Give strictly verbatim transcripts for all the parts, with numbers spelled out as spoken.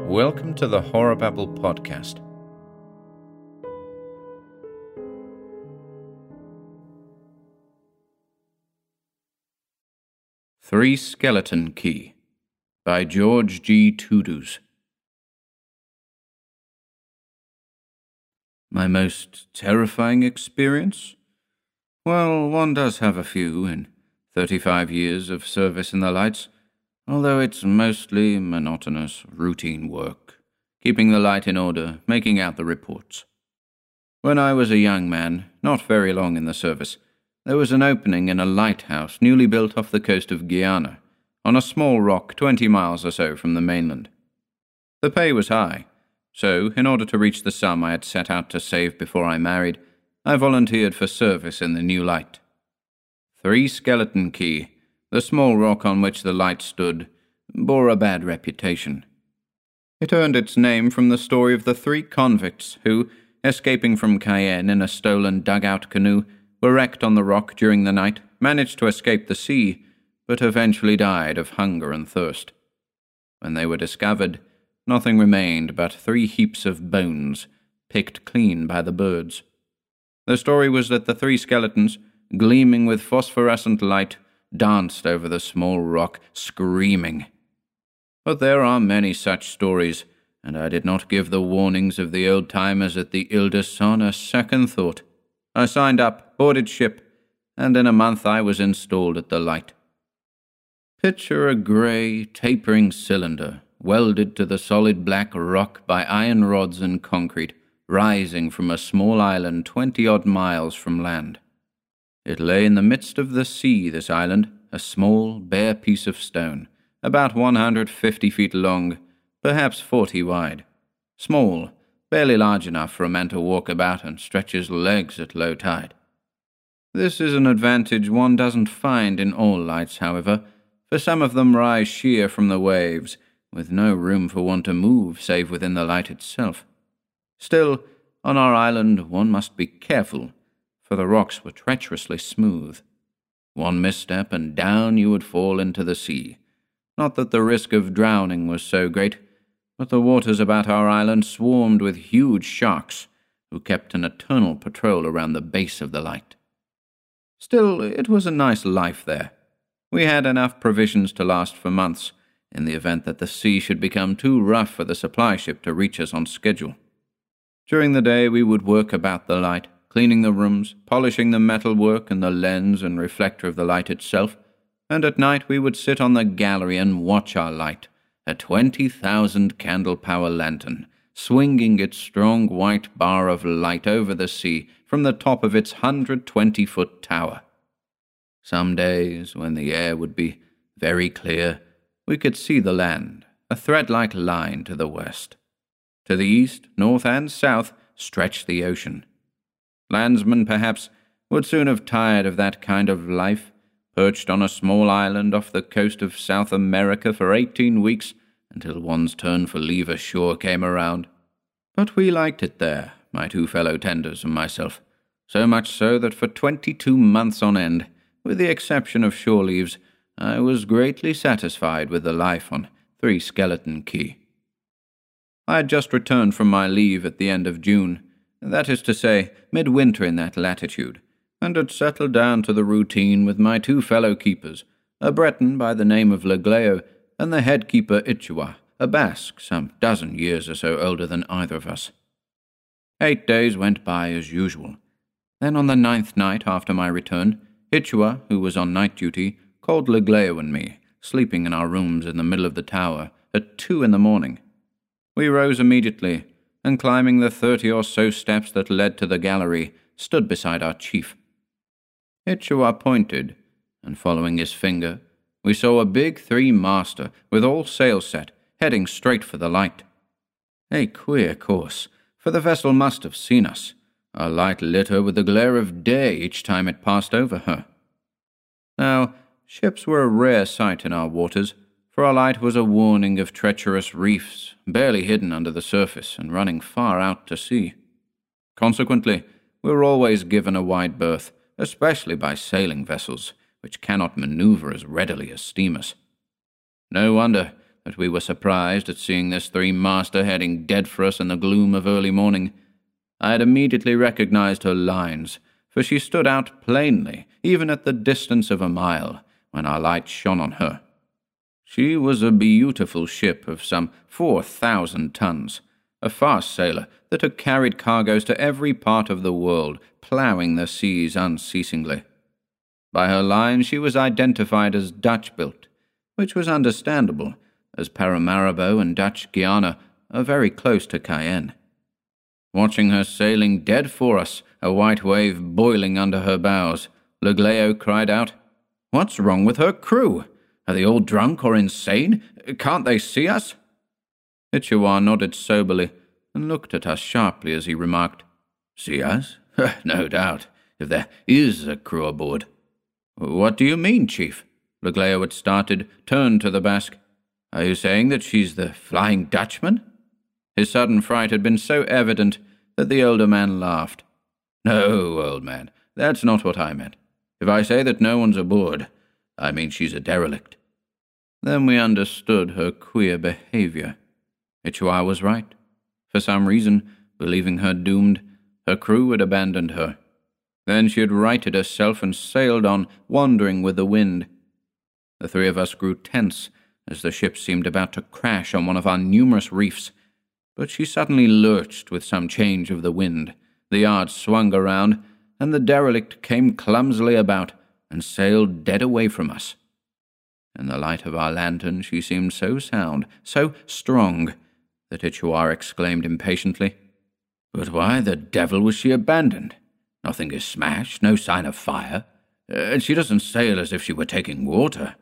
Welcome to the Horror Babble podcast. Three Skeleton Key by George G. Tuduz. My most terrifying experience? Well, one does have a few in thirty-five years of service in the lights, although it's mostly monotonous, routine work, keeping the light in order, making out the reports. When I was a young man, not very long in the service, there was an opening in a lighthouse newly built off the coast of Guyana, on a small rock twenty miles or so from the mainland. The pay was high, so in order to reach the sum I had set out to save before I married, I volunteered for service in the new light. Three Skeleton Key, the small rock on which the light stood, bore a bad reputation. It earned its name from the story of the three convicts who, escaping from Cayenne in a stolen dugout canoe, were wrecked on the rock during the night, managed to escape the sea, but eventually died of hunger and thirst. When they were discovered, nothing remained but three heaps of bones, picked clean by the birds. The story was that the three skeletons, gleaming with phosphorescent light, danced over the small rock, screaming. But there are many such stories, and I did not give the warnings of the old-timers at the Ile-de-Son a second thought. I signed up, boarded ship, and in a month I was installed at the light. Picture a grey, tapering cylinder, welded to the solid black rock by iron rods and concrete, rising from a small island twenty-odd miles from land. It lay in the midst of the sea, this island, a small, bare piece of stone, about one hundred fifty feet long, perhaps forty wide. Small, barely large enough for a man to walk about and stretch his legs at low tide. This is an advantage one doesn't find in all lights, however, for some of them rise sheer from the waves, with no room for one to move save within the light itself. Still, on our island one must be careful, for the rocks were treacherously smooth. One misstep and down you would fall into the sea. Not that the risk of drowning was so great, but the waters about our island swarmed with huge sharks, who kept an eternal patrol around the base of the light. Still, it was a nice life there. We had enough provisions to last for months, in the event that the sea should become too rough for the supply ship to reach us on schedule. During the day we would work about the light, cleaning the rooms, polishing the metalwork and the lens and reflector of the light itself, and at night we would sit on the gallery and watch our light, a twenty thousand candle power lantern, swinging its strong white bar of light over the sea from the top of its one hundred twenty foot tower. Some days, when the air would be very clear, we could see the land, a thread-like line to the west. To the east, north, and south stretched the ocean. Landsmen, perhaps, would soon have tired of that kind of life, perched on a small island off the coast of South America for eighteen weeks until one's turn for leave ashore came around. But we liked it there, my two fellow tenders and myself, so much so that for twenty-two months on end, with the exception of shore leaves, I was greatly satisfied with the life on Three Skeleton Key. I had just returned from my leave at the end of June, that is to say, midwinter in that latitude, and had settled down to the routine with my two fellow keepers, a Breton by the name of Legleo, and the head keeper Ichua, a Basque some dozen years or so older than either of us. Eight days went by as usual. Then on the ninth night after my return, Ichua, who was on night duty, called Legleo and me, sleeping in our rooms in the middle of the tower, at two in the morning. We rose immediately, and climbing the thirty or so steps that led to the gallery, stood beside our chief. Ichua pointed, and following his finger, we saw a big three-master, with all sails set, heading straight for the light. A queer course, for the vessel must have seen us. Our light lit her with the glare of day each time it passed over her. Now, ships were a rare sight in our waters, for our light was a warning of treacherous reefs, barely hidden under the surface and running far out to sea. Consequently, we were always given a wide berth, especially by sailing vessels, which cannot maneuver as readily as steamers. No wonder that we were surprised at seeing this three-master heading dead for us in the gloom of early morning. I had immediately recognized her lines, for she stood out plainly, even at the distance of a mile, when our light shone on her. She was a beautiful ship of some four thousand tons, a fast sailer that had carried cargoes to every part of the world, ploughing the seas unceasingly. By her line she was identified as Dutch-built, which was understandable, as Paramaribo and Dutch Guiana are very close to Cayenne. Watching her sailing dead for us, a white wave boiling under her bows, Legleo cried out, "What's wrong with her crew? Are they all drunk or insane? Can't they see us?" Ichua nodded soberly and looked at us sharply as he remarked, "See us? No doubt, if there is a crew aboard." "What do you mean, Chief?" Legleo had started, turned to the Basque. "Are you saying that she's the Flying Dutchman?" His sudden fright had been so evident that the older man laughed. "No, old man, that's not what I meant. If I say that no one's aboard, I mean she's a derelict." Then we understood her queer behavior. Ichua was right. For some reason, believing her doomed, her crew had abandoned her. Then she had righted herself and sailed on, wandering with the wind. The three of us grew tense as the ship seemed about to crash on one of our numerous reefs, but she suddenly lurched with some change of the wind. The yards swung around, and the derelict came clumsily about and sailed dead away from us. In the light of our lantern she seemed so sound, so strong, that Ichua exclaimed impatiently, "But why the devil was she abandoned? Nothing is smashed, no sign of fire, and she doesn't sail as if she were taking water."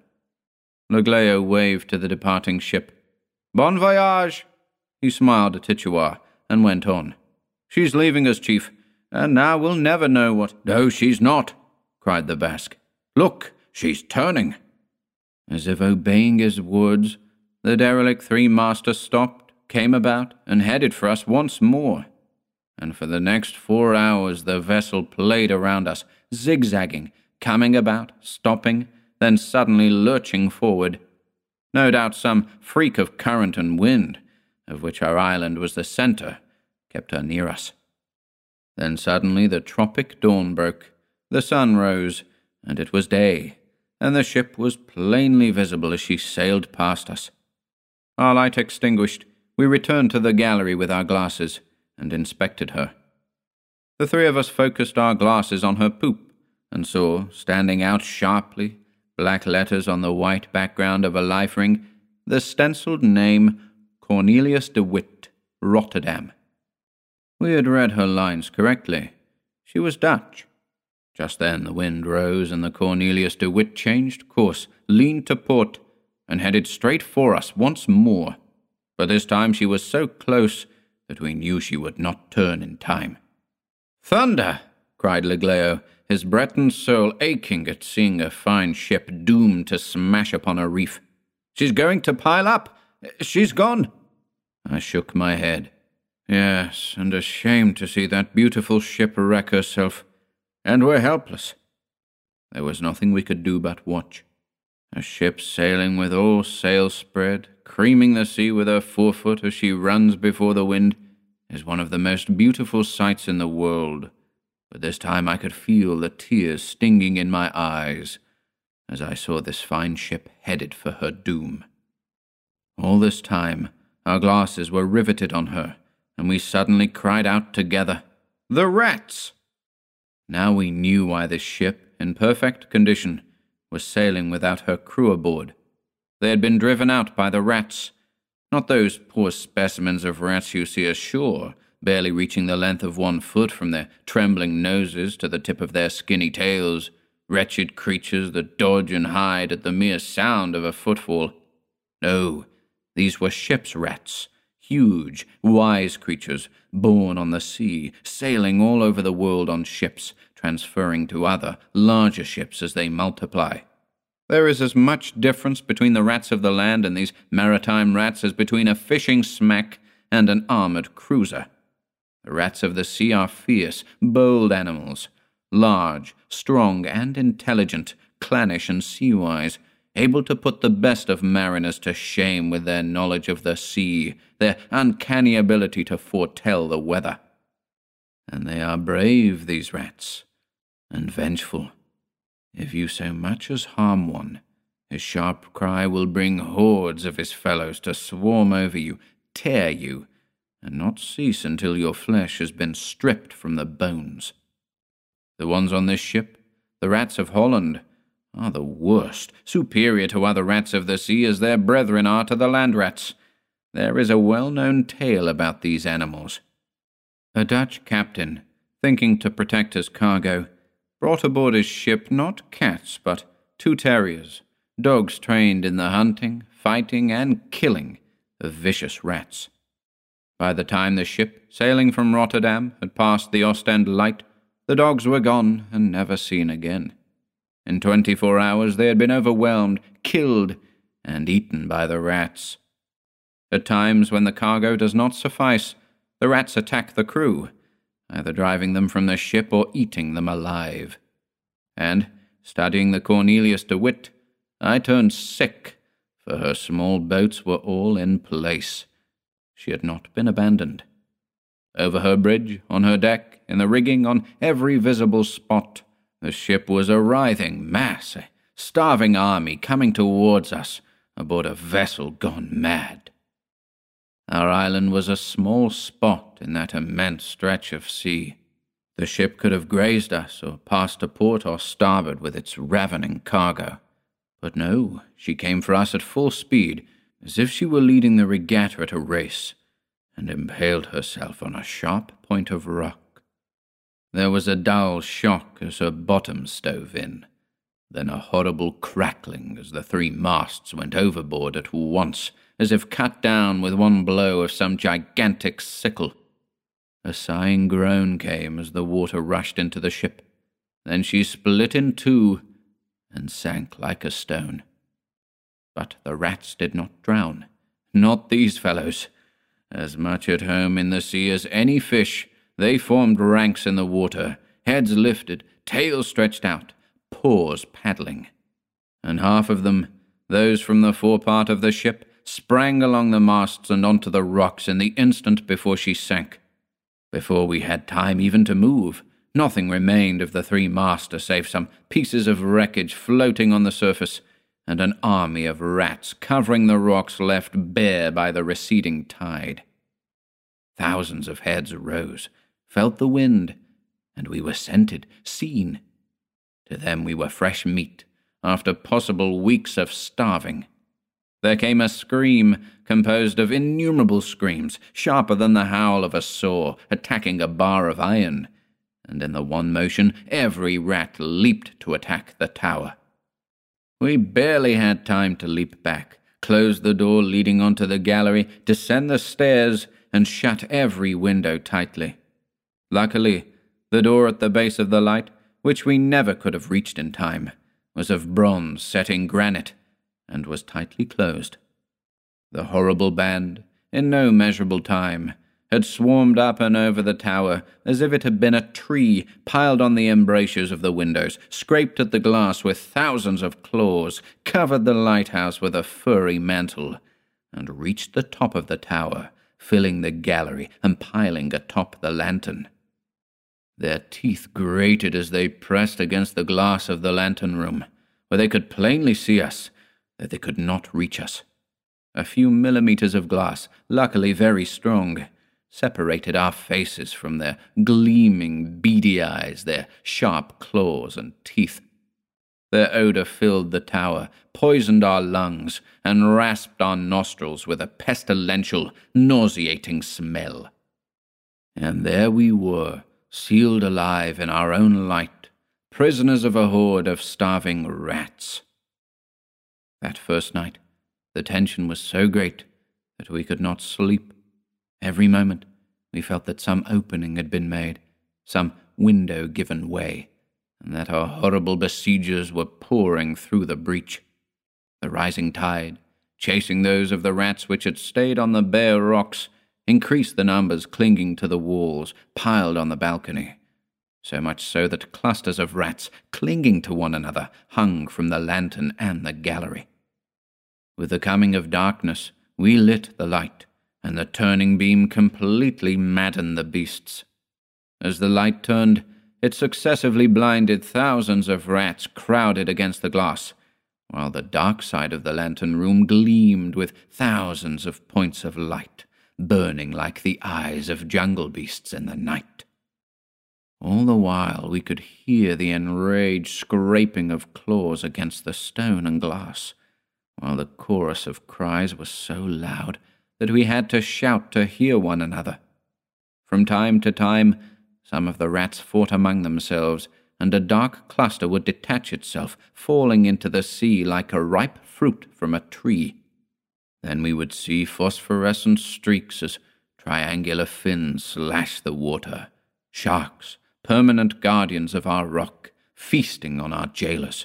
Legleo waved to the departing ship. "Bon voyage!" He smiled at Ichua and went on. "She's leaving us, Chief, and now we'll never know what—" "No, she's not," cried the Basque. "Look, she's turning." As if obeying his words, the derelict three-master stopped, came about, and headed for us once more. And for the next four hours the vessel played around us, zigzagging, coming about, stopping, then suddenly lurching forward. No doubt some freak of current and wind, of which our island was the centre, kept her near us. Then suddenly the tropic dawn broke, the sun rose, and it was day, and the ship was plainly visible as she sailed past us. Our light extinguished, we returned to the gallery with our glasses, and inspected her. The three of us focused our glasses on her poop, and saw, standing out sharply, black letters on the white background of a life ring, the stenciled name Cornelius de Witt, Rotterdam. We had read her lines correctly. She was Dutch. Just then the wind rose, and the Cornelius de Witt changed course, leaned to port, and headed straight for us once more. But this time she was so close that we knew she would not turn in time. "Thunder!" cried Legleo, his Breton soul aching at seeing a fine ship doomed to smash upon a reef. "She's going to pile up! She's gone!" I shook my head. Yes, and ashamed to see that beautiful ship wreck herself, and we're helpless. There was nothing we could do but watch. A ship sailing with all sails spread, creaming the sea with her forefoot as she runs before the wind, is one of the most beautiful sights in the world. But this time I could feel the tears stinging in my eyes as I saw this fine ship headed for her doom. All this time our glasses were riveted on her, and we suddenly cried out together, "The rats!" Now we knew why this ship, in perfect condition, was sailing without her crew aboard. They had been driven out by the rats, not those poor specimens of rats you see ashore, barely reaching the length of one foot from their trembling noses to the tip of their skinny tails, wretched creatures that dodge and hide at the mere sound of a footfall. No, these were ship's rats, huge, wise creatures, born on the sea, sailing all over the world on ships, transferring to other, larger ships as they multiply. There is as much difference between the rats of the land and these maritime rats as between a fishing smack and an armored cruiser. The rats of the sea are fierce, bold animals, large, strong, and intelligent, clannish and sea-wise, able to put the best of mariners to shame with their knowledge of the sea, their uncanny ability to foretell the weather. And they are brave, these rats, and vengeful. If you so much as harm one, his sharp cry will bring hordes of his fellows to swarm over you, tear you, and not cease until your flesh has been stripped from the bones. The ones on this ship, the rats of Holland, are the worst, superior to other rats of the sea as their brethren are to the land rats. There is a well-known tale about these animals. A Dutch captain, thinking to protect his cargo, brought aboard his ship not cats but two terriers, dogs trained in the hunting, fighting, and killing of vicious rats. By the time the ship, sailing from Rotterdam, had passed the Ostend Light, the dogs were gone and never seen again. In twenty-four hours they had been overwhelmed, killed, and eaten by the rats. At times, when the cargo does not suffice, the rats attack the crew, either driving them from the ship or eating them alive. And, studying the Cornelius de Witt, I turned sick, for her small boats were all in place. She had not been abandoned. Over her bridge, on her deck, in the rigging, on every visible spot, the ship was a writhing mass, a starving army coming towards us aboard a vessel gone mad. Our island was a small spot in that immense stretch of sea. The ship could have grazed us or passed to port or starboard with its ravening cargo. But no, she came for us at full speed, as if she were leading the regatta at a race, and impaled herself on a sharp point of rock. There was a dull shock as her bottom stove in, then a horrible crackling as the three masts went overboard at once, as if cut down with one blow of some gigantic sickle. A sighing groan came as the water rushed into the ship. Then she split in two and sank like a stone. But the rats did not drown. Not these fellows. As much at home in the sea as any fish, they formed ranks in the water, heads lifted, tails stretched out, paws paddling. And half of them, those from the forepart of the ship, sprang along the masts and onto the rocks in the instant before she sank. Before we had time even to move, nothing remained of the three master save some pieces of wreckage floating on the surface, and an army of rats covering the rocks left bare by the receding tide. Thousands of heads rose, felt the wind, and we were scented, seen. To them we were fresh meat, after possible weeks of starving. There came a scream composed of innumerable screams, sharper than the howl of a saw attacking a bar of iron, and in the one motion every rat leaped to attack the tower. We barely had time to leap back, close the door leading onto the gallery, descend the stairs, and shut every window tightly. Luckily, the door at the base of the light, which we never could have reached in time, was of bronze set in granite, and was tightly closed. The horrible band, in no measurable time, had swarmed up and over the tower as if it had been a tree, piled on the embrasures of the windows, scraped at the glass with thousands of claws, covered the lighthouse with a furry mantle, and reached the top of the tower, filling the gallery and piling atop the lantern. Their teeth grated as they pressed against the glass of the lantern room, where they could plainly see us, though they could not reach us. A few millimeters of glass, luckily very strong, separated our faces from their gleaming, beady eyes, their sharp claws and teeth. Their odor filled the tower, poisoned our lungs, and rasped our nostrils with a pestilential, nauseating smell. And there we were, sealed alive in our own light, prisoners of a horde of starving rats. That first night, the tension was so great that we could not sleep. Every moment, we felt that some opening had been made, some window given way, and that our horrible besiegers were pouring through the breach. The rising tide, chasing those of the rats which had stayed on the bare rocks, increased the numbers clinging to the walls, piled on the balcony, so much so that clusters of rats, clinging to one another, hung from the lantern and the gallery. With the coming of darkness, we lit the light, and the turning beam completely maddened the beasts. As the light turned, it successively blinded thousands of rats crowded against the glass, while the dark side of the lantern room gleamed with thousands of points of light, burning like the eyes of jungle beasts in the night. All the while we could hear the enraged scraping of claws against the stone and glass, while the chorus of cries was so loud that we had to shout to hear one another. From time to time, some of the rats fought among themselves, and a dark cluster would detach itself, falling into the sea like a ripe fruit from a tree. Then we would see phosphorescent streaks as triangular fins slash the water, sharks, permanent guardians of our rock, feasting on our jailers.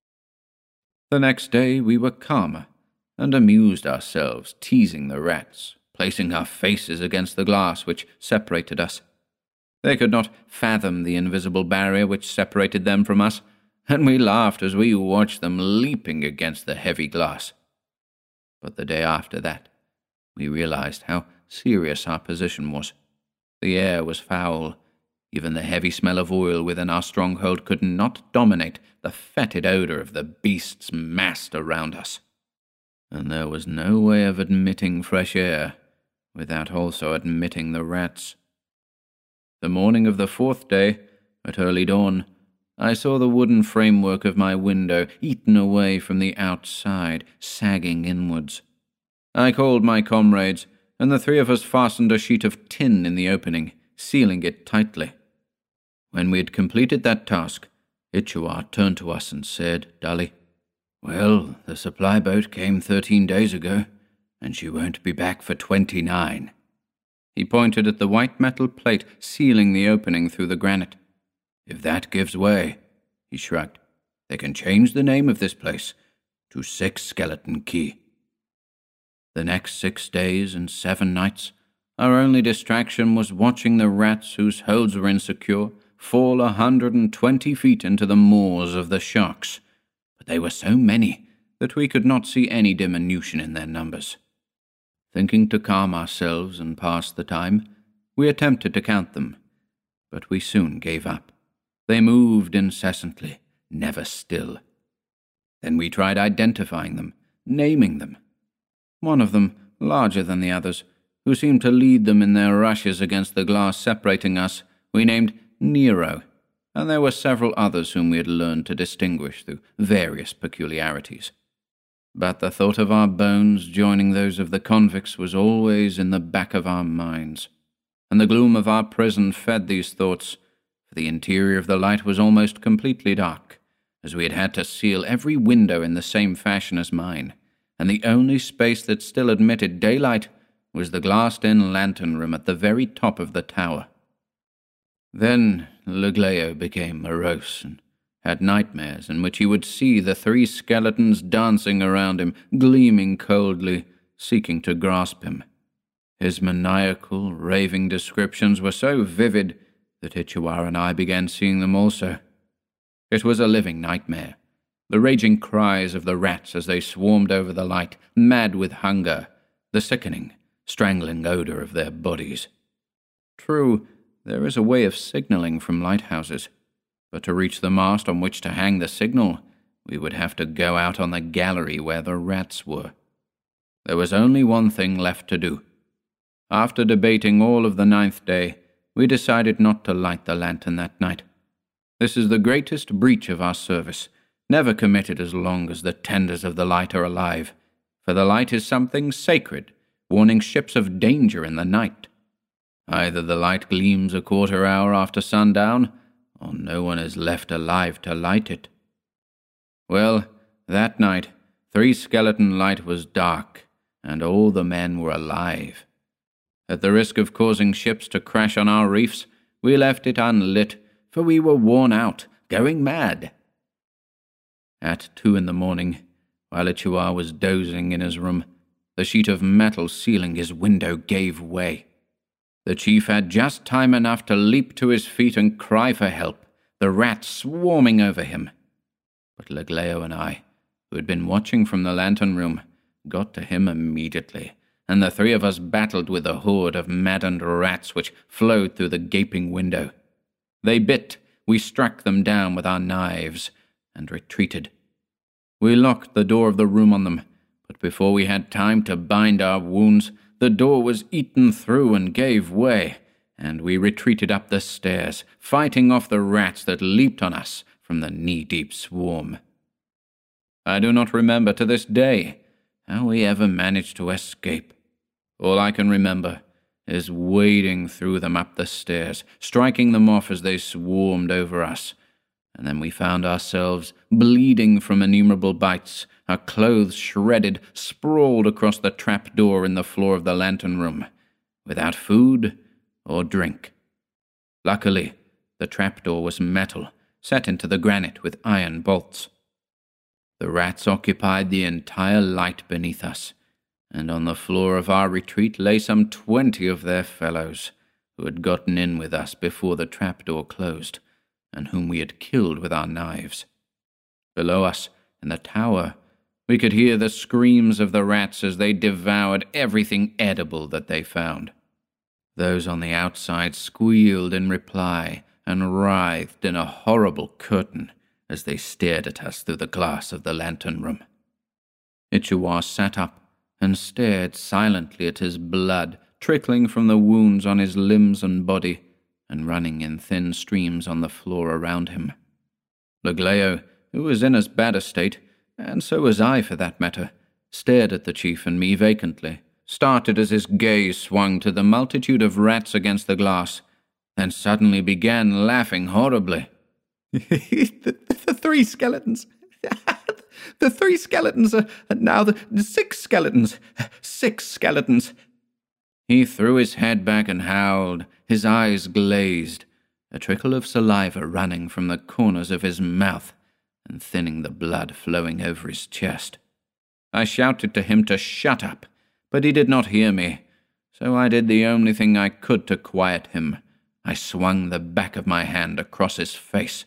The next day we were calmer, and amused ourselves teasing the rats, placing our faces against the glass which separated us. They could not fathom the invisible barrier which separated them from us, and we laughed as we watched them leaping against the heavy glass. But the day after that, we realized how serious our position was. The air was foul. Even the heavy smell of oil within our stronghold could not dominate the fetid odor of the beasts massed around us. And there was no way of admitting fresh air without also admitting the rats. The morning of the fourth day, at early dawn, I saw the wooden framework of my window eaten away from the outside, sagging inwards. I called my comrades, and the three of us fastened a sheet of tin in the opening, sealing it tightly. When we had completed that task, Ichuar turned to us and said, dully, "Well, the supply boat came thirteen days ago, and she won't be back for twenty-nine. He pointed at the white metal plate sealing the opening through the granite. "If that gives way," he shrugged, "they can change the name of this place to Six Skeleton Key." The next six days and seven nights, our only distraction was watching the rats whose holds were insecure fall a hundred and twenty feet into the maws of the sharks, but they were so many that we could not see any diminution in their numbers. Thinking to calm ourselves and pass the time, we attempted to count them, but we soon gave up. They moved incessantly, never still. Then we tried identifying them, naming them. One of them, larger than the others, who seemed to lead them in their rushes against the glass separating us, we named Nero, and there were several others whom we had learned to distinguish through various peculiarities. But the thought of our bones joining those of the convicts was always in the back of our minds, and the gloom of our prison fed these thoughts, for the interior of the light was almost completely dark, as we had had to seal every window in the same fashion as mine, and the only space that still admitted daylight was the glassed-in lantern room at the very top of the tower. Then Legleo became morose and had nightmares in which he would see the three skeletons dancing around him, gleaming coldly, seeking to grasp him. His maniacal, raving descriptions were so vivid that Ichuar and I began seeing them also. It was a living nightmare, the raging cries of the rats as they swarmed over the light, mad with hunger, the sickening, strangling odor of their bodies. True, there is a way of signaling from lighthouses, but to reach the mast on which to hang the signal, we would have to go out on the gallery where the rats were. There was only one thing left to do. After debating all of the ninth day, we decided not to light the lantern that night. This is the greatest breach of our service, never committed as long as the tenders of the light are alive, for the light is something sacred, warning ships of danger in the night. Either the light gleams a quarter hour after sundown, or no one is left alive to light it. Well, that night, Three Skeleton Light was dark, and all the men were alive. At the risk of causing ships to crash on our reefs, we left it unlit, for we were worn out, going mad. At two in the morning, while Ichuar was dozing in his room, the sheet of metal sealing his window gave way. The chief had just time enough to leap to his feet and cry for help, the rats swarming over him. But Legleo and I, who had been watching from the lantern room, got to him immediately, and the three of us battled with the horde of maddened rats which flowed through the gaping window. They bit, we struck them down with our knives, and retreated. We locked the door of the room on them, but before we had time to bind our wounds, the door was eaten through and gave way, and we retreated up the stairs, fighting off the rats that leaped on us from the knee-deep swarm. I do not remember to this day how we ever managed to escape. All I can remember is wading through them up the stairs, striking them off as they swarmed over us, and then we found ourselves bleeding from innumerable bites, our clothes shredded, sprawled across the trap-door in the floor of the lantern room, without food or drink. Luckily, the trapdoor was metal, set into the granite with iron bolts. The rats occupied the entire light beneath us, and on the floor of our retreat lay some twenty of their fellows, who had gotten in with us before the trapdoor closed, and whom we had killed with our knives. Below us, in the tower, we could hear the screams of the rats as they devoured everything edible that they found. Those on the outside squealed in reply and writhed in a horrible curtain as they stared at us through the glass of the lantern room. Ichiwa sat up and stared silently at his blood trickling from the wounds on his limbs and body and running in thin streams on the floor around him. Legleo, who was in as bad a state, and so was I for that matter, stared at the chief and me vacantly, started as his gaze swung to the multitude of rats against the glass, then suddenly began laughing horribly. the, the three skeletons. The three skeletons are now the six skeletons. Six skeletons. He threw his head back and howled, his eyes glazed, a trickle of saliva running from the corners of his mouth and thinning the blood flowing over his chest. I shouted to him to shut up, but he did not hear me, so I did the only thing I could to quiet him. I swung the back of my hand across his face.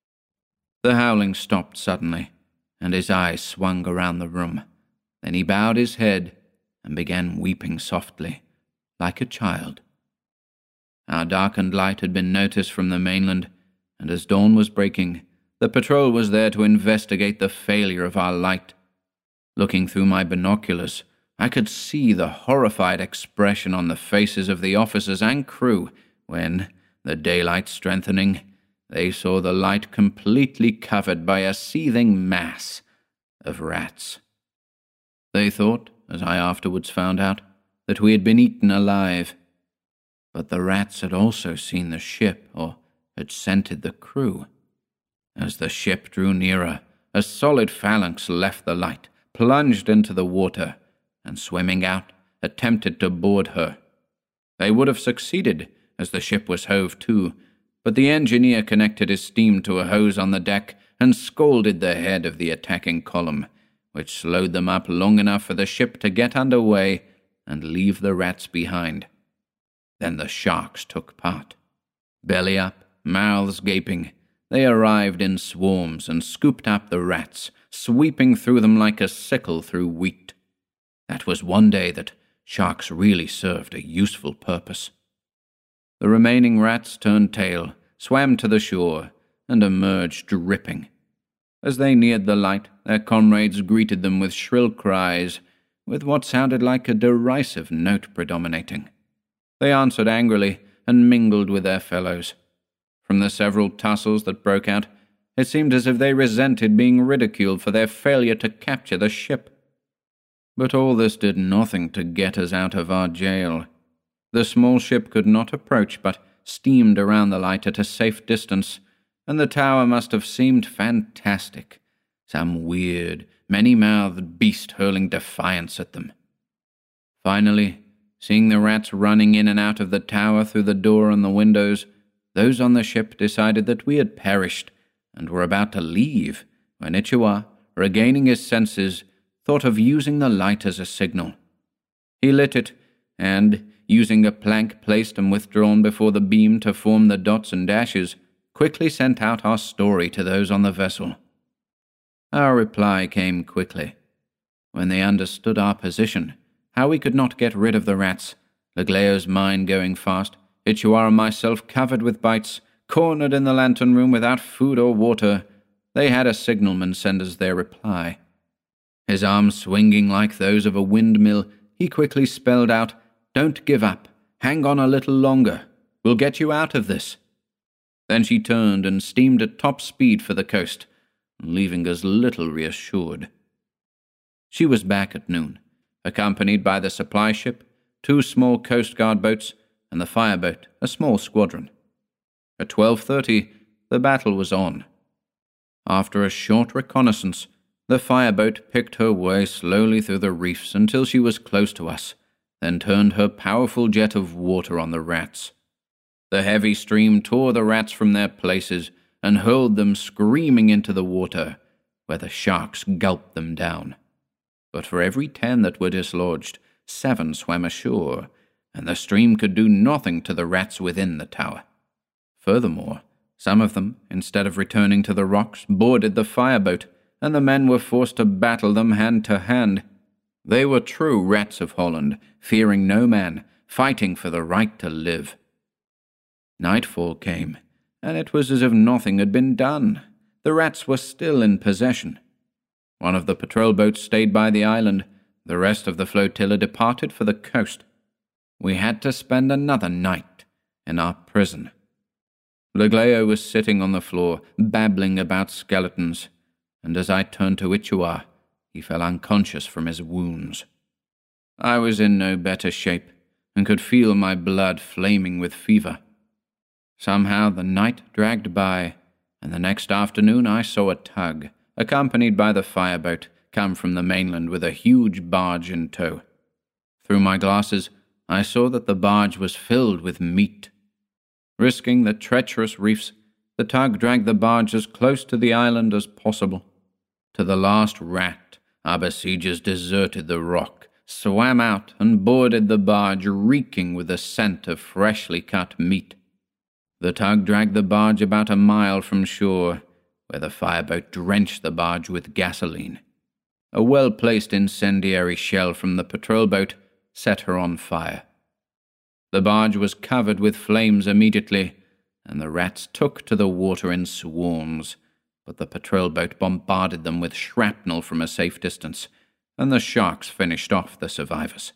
The howling stopped suddenly, and his eyes swung around the room. Then he bowed his head and began weeping softly, like a child. Our darkened light had been noticed from the mainland, and as dawn was breaking, the patrol was there to investigate the failure of our light. Looking through my binoculars, I could see the horrified expression on the faces of the officers and crew when, the daylight strengthening, they saw the light completely covered by a seething mass of rats. They thought, as I afterwards found out, that we had been eaten alive. But the rats had also seen the ship, or had scented the crew. As the ship drew nearer, a solid phalanx left the light, plunged into the water, and swimming out, attempted to board her. They would have succeeded, as the ship was hove to, but the engineer connected his steam to a hose on the deck and scalded the head of the attacking column, which slowed them up long enough for the ship to get under way and leave the rats behind. Then the sharks took part. Belly up, mouths gaping, they arrived in swarms and scooped up the rats, sweeping through them like a sickle through wheat. That was one day that sharks really served a useful purpose. The remaining rats turned tail, swam to the shore, and emerged dripping. As they neared the light, their comrades greeted them with shrill cries, with what sounded like a derisive note predominating. They answered angrily and mingled with their fellows. From the several tussles that broke out, it seemed as if they resented being ridiculed for their failure to capture the ship. But all this did nothing to get us out of our jail. The small ship could not approach, but steamed around the light at a safe distance, and the tower must have seemed fantastic, some weird, many-mouthed beast hurling defiance at them. Finally, seeing the rats running in and out of the tower through the door and the windows, those on the ship decided that we had perished and were about to leave when Ichiwa, regaining his senses, thought of using the light as a signal. He lit it, and, using a plank placed and withdrawn before the beam to form the dots and dashes, quickly sent out our story to those on the vessel. Our reply came quickly. When they understood our position, how we could not get rid of the rats, Legleo's mind going fast, Ichuar and myself covered with bites, cornered in the lantern room without food or water, they had a signalman send us their reply. His arms swinging like those of a windmill, he quickly spelled out, "Don't give up. Hang on a little longer. We'll get you out of this." Then she turned and steamed at top speed for the coast, leaving us little reassured. She was back at noon, accompanied by the supply ship, two small Coast Guard boats, and the fireboat, a small squadron. At twelve thirty, the battle was on. After a short reconnaissance, the fireboat picked her way slowly through the reefs until she was close to us, then turned her powerful jet of water on the rats. The heavy stream tore the rats from their places and hurled them screaming into the water, where the sharks gulped them down. But for every ten that were dislodged, seven swam ashore, and the stream could do nothing to the rats within the tower. Furthermore, some of them, instead of returning to the rocks, boarded the fireboat, and the men were forced to battle them hand to hand. They were true rats of Holland, fearing no man, fighting for the right to live. Nightfall came, and it was as if nothing had been done. The rats were still in possession. One of the patrol boats stayed by the island. The rest of the flotilla departed for the coast. We had to spend another night in our prison. Legleo was sitting on the floor, babbling about skeletons, and as I turned to Ichuar, he fell unconscious from his wounds. I was in no better shape, and could feel my blood flaming with fever. Somehow the night dragged by, and the next afternoon I saw a tug, accompanied by the fireboat, come from the mainland with a huge barge in tow. Through my glasses, I saw that the barge was filled with meat. Risking the treacherous reefs, the tug dragged the barge as close to the island as possible. To the last rat, our besiegers deserted the rock, swam out, and boarded the barge, reeking with the scent of freshly cut meat. The tug dragged the barge about a mile from shore, where the fireboat drenched the barge with gasoline. A well-placed incendiary shell from the patrol boat set her on fire. The barge was covered with flames immediately, and the rats took to the water in swarms, but the patrol boat bombarded them with shrapnel from a safe distance, and the sharks finished off the survivors.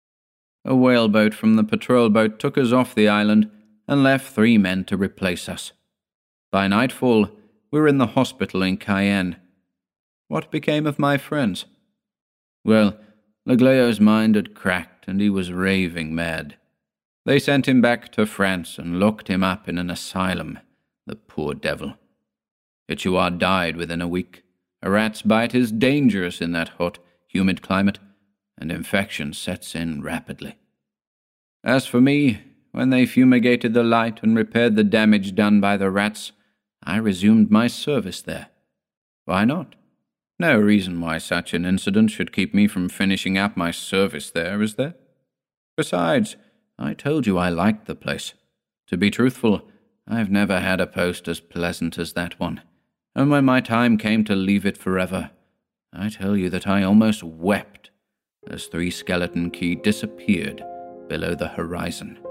A whaleboat from the patrol boat took us off the island and left three men to replace us. By nightfall, we were in the hospital in Cayenne. What became of my friends? Well, Legleo's mind had cracked, and he was raving mad. They sent him back to France and locked him up in an asylum, the poor devil. Ichuar died within a week. A rat's bite is dangerous in that hot, humid climate, and infection sets in rapidly. As for me, when they fumigated the light and repaired the damage done by the rats, I resumed my service there. Why not? No reason why such an incident should keep me from finishing up my service there, is there? Besides, I told you I liked the place. To be truthful, I've never had a post as pleasant as that one, and when my time came to leave it forever, I tell you that I almost wept as Three Skeleton Key disappeared below the horizon.